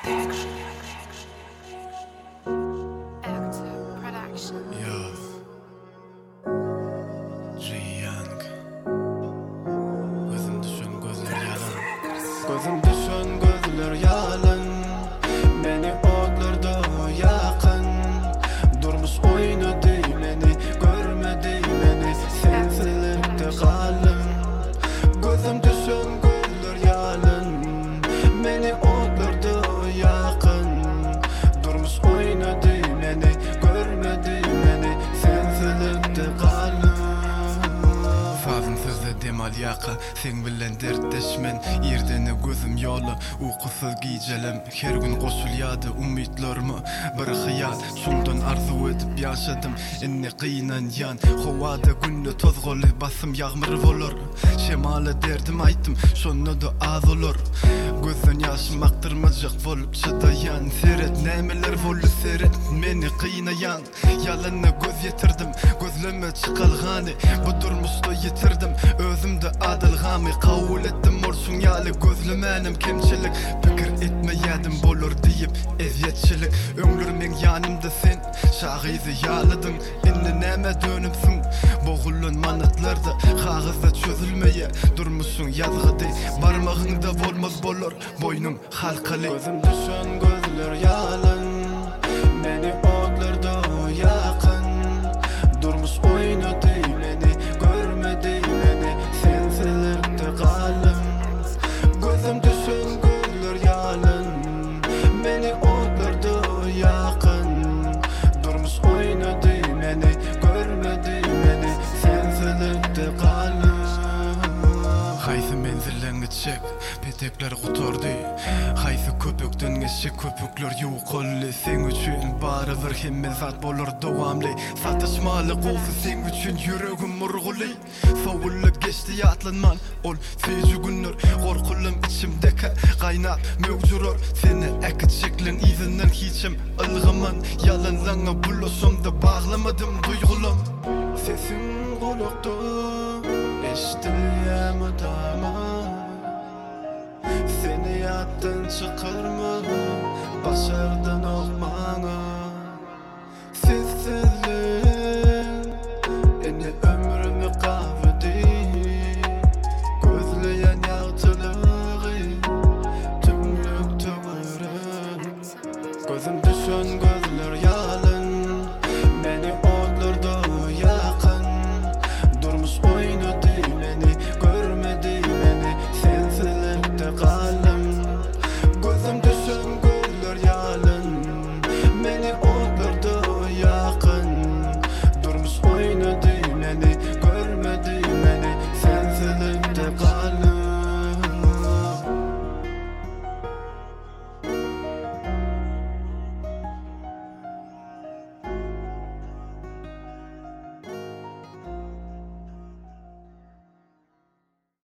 Yo, G-Young. Gözüm düşen gözler yalan. Gözüm düşen gözler yalan. Beni odlarda yakın. Durmuş oynadı beni, görmedi beni. Sensizlikte kaldım. Gözüm düşen gözler yalan. Beni odlarda yakın. Durmuş oynadı beni, görmedi beni. Sensizlikte kaldım. Fazım sözde demal yaka. Sen bilen dertleşmen. Yerdeni gözüm yolu. Uykusuz gicelem. Her gün koşulyadı umidlarımı. Bir hıyal. Şundan arzu edip yaşadım. Enne kıyınan yan. Hovada günlü toz golu. Basım yağmır olur. Şemale derdim aytım. Şonu da az olur. Gözün yaşım aktırmacak olup çıdayan. Seret nemeler volu seret. Meni kıyınayan. Yalanına göz yetirdim. Gözleme çıkalgani. Bu durmuşta yitirdim. Özümde adılgami. Kavul ettim orsun yali. Gözlemenim kimçilik. Pikir etmeyedim bolur deyip eziyetçilik. Ömrümün yanımda sen. Şahizi yaladın. Inni neme dönüpsün. Boğulun manatlarda. Kağızda çözülmeye durmuşsun yazgıdı. Barmağında olmaz bolur. Boynum halkalı. Gözüm düşen gözler yalan. Beni odlarda yakın. Durmuş oynadı beni, görmedi beni. Sensizlikte kaldım. Gözüm düşen gözler yalan. Beni odlarda yakın. Durmuş oynadı beni, görmedi beni. Sensizlikte kaldım. Haysi menzillen çek, petekler kutordu. Haysi köpükten geçecek köpükler yok oldu. Sen üçün barıdır hemme zat bolur devamlı. Satışmalı qofu sen üçün yüreğim murgulu. Soğullup geçti yatlanman ol feci günler. Korkulum içimdeki kaynat mevcurur. Seni ekitçeklen izinden hiçim ılgıman. Yalanlarına bulaşımda bağlamadım duygulum. Sesin kulakta eşitiyem adama. Seni yattan çıkarma, başardın olmana. Sessizliğin eni ömrümü kavdi. Gözleyen yağcılığı tümlük tümürüm. Gözüm düşen gözler ya.